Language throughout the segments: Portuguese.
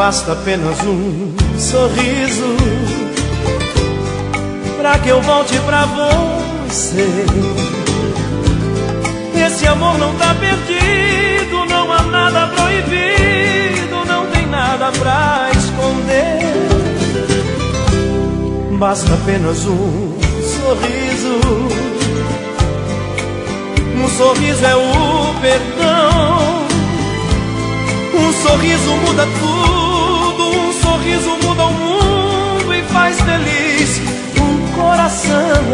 Basta apenas um sorriso pra que eu volte pra você. Esse amor não tá perdido, não há nada proibido, não tem nada pra esconder. Basta apenas um sorriso. Um sorriso é o perdão. Um sorriso muda tudo, um sorriso muda o mundo e faz feliz um coração.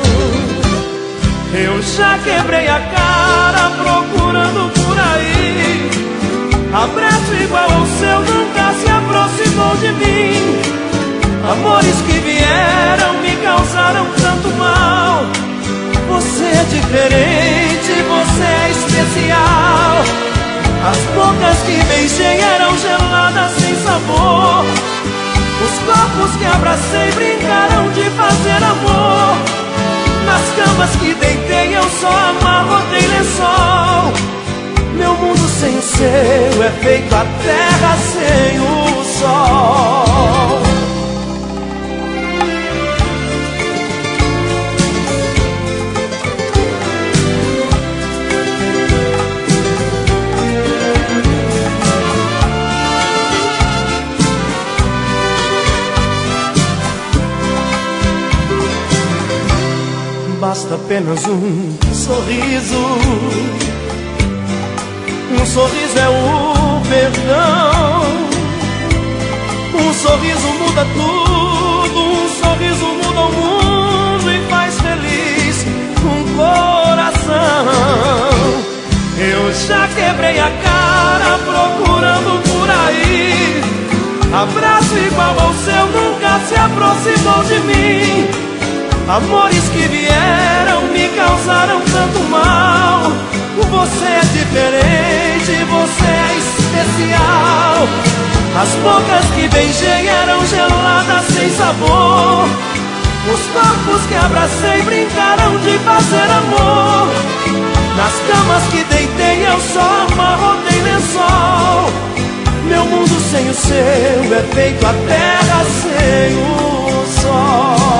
Eu já quebrei a cara procurando por aí. Abraço igual ao seu nunca se aproximou de mim. Amores que vieram me causaram tanto mal. Você é diferente, você é especial. As bocas que beijei eram geladas sem sabor. Os corpos que abracei brincaram de fazer amor. Nas camas que deitei eu só amarrotei lençol. Meu mundo sem o seu é feito a terra sem o sol. Basta apenas um sorriso. Um sorriso é o perdão. Um sorriso muda tudo. Um sorriso muda o mundo e faz feliz um coração. Eu já quebrei a cara procurando por aí. Abraço igual ao seu nunca se aproximou de mim. Amores que vieram me causaram tanto mal. Você é diferente, você é especial. As bocas que beijei eram geladas sem sabor. Os corpos que abracei brincaram de fazer amor. Nas camas que deitei eu só amarrotei lençol. Meu mundo sem o seu é feito a terra sem o sol.